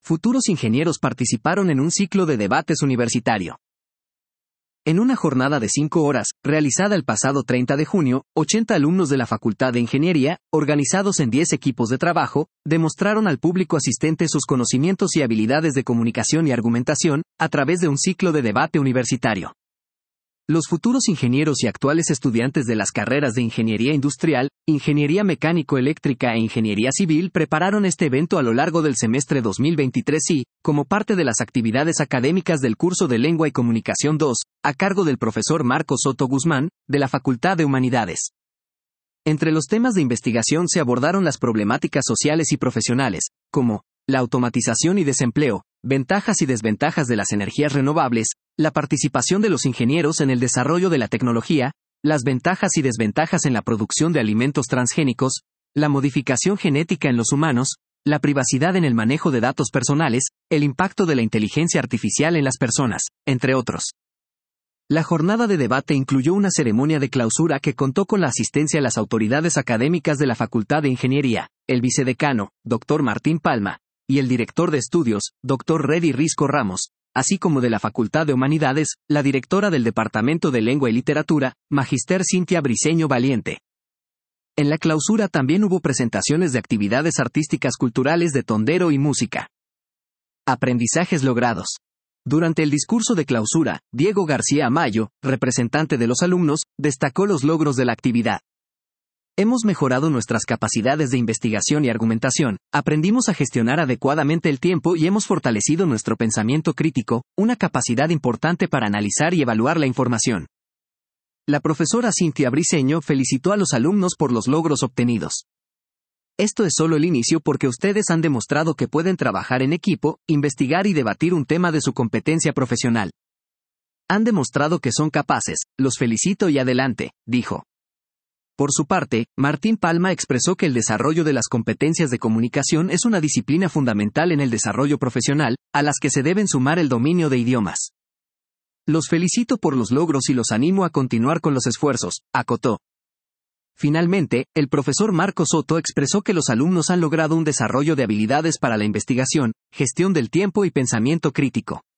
futuros ingenieros participaron en un ciclo de debates universitario. En una jornada de 5 horas, realizada el pasado 30 de junio, 80 alumnos de la Facultad de Ingeniería, organizados en 10 equipos de trabajo, demostraron al público asistente sus conocimientos y habilidades de comunicación y argumentación, a través de un ciclo de debate universitario. Los futuros ingenieros y actuales estudiantes de las carreras de Ingeniería Industrial, Ingeniería Mecánico-Eléctrica e Ingeniería Civil prepararon este evento a lo largo del semestre 2023 y, como parte de las actividades académicas del curso de Lengua y Comunicación 2, a cargo del profesor Marcos Soto Guzmán, de la Facultad de Humanidades. Entre los temas de investigación se abordaron las problemáticas sociales y profesionales, como la automatización y desempleo, ventajas y desventajas de las energías renovables, la participación de los ingenieros en el desarrollo de la tecnología, las ventajas y desventajas en la producción de alimentos transgénicos, la modificación genética en los humanos, la privacidad en el manejo de datos personales, el impacto de la inteligencia artificial en las personas, entre otros. La jornada de debate incluyó una ceremonia de clausura que contó con la asistencia de las autoridades académicas de la Facultad de Ingeniería, el vicedecano, Dr. Martín Palma, y el director de estudios, Dr. Reddy Risco Ramos, así como de la Facultad de Humanidades, la directora del Departamento de Lengua y Literatura, Magister Cintia Briceño Valiente. En la clausura también hubo presentaciones de actividades artísticas culturales de tondero y música. Aprendizajes logrados. Durante el discurso de clausura, Diego García Amayo, representante de los alumnos, destacó los logros de la actividad. Hemos mejorado nuestras capacidades de investigación y argumentación, aprendimos a gestionar adecuadamente el tiempo y hemos fortalecido nuestro pensamiento crítico, una capacidad importante para analizar y evaluar la información. La profesora Cintia Briceño felicitó a los alumnos por los logros obtenidos. Esto es solo el inicio porque ustedes han demostrado que pueden trabajar en equipo, investigar y debatir un tema de su competencia profesional. Han demostrado que son capaces, los felicito y adelante, dijo. Por su parte, Martín Palma expresó que el desarrollo de las competencias de comunicación es una disciplina fundamental en el desarrollo profesional, a las que se deben sumar el dominio de idiomas. Los felicito por los logros y los animo a continuar con los esfuerzos, acotó. Finalmente, el profesor Marcos Soto expresó que los alumnos han logrado un desarrollo de habilidades para la investigación, gestión del tiempo y pensamiento crítico.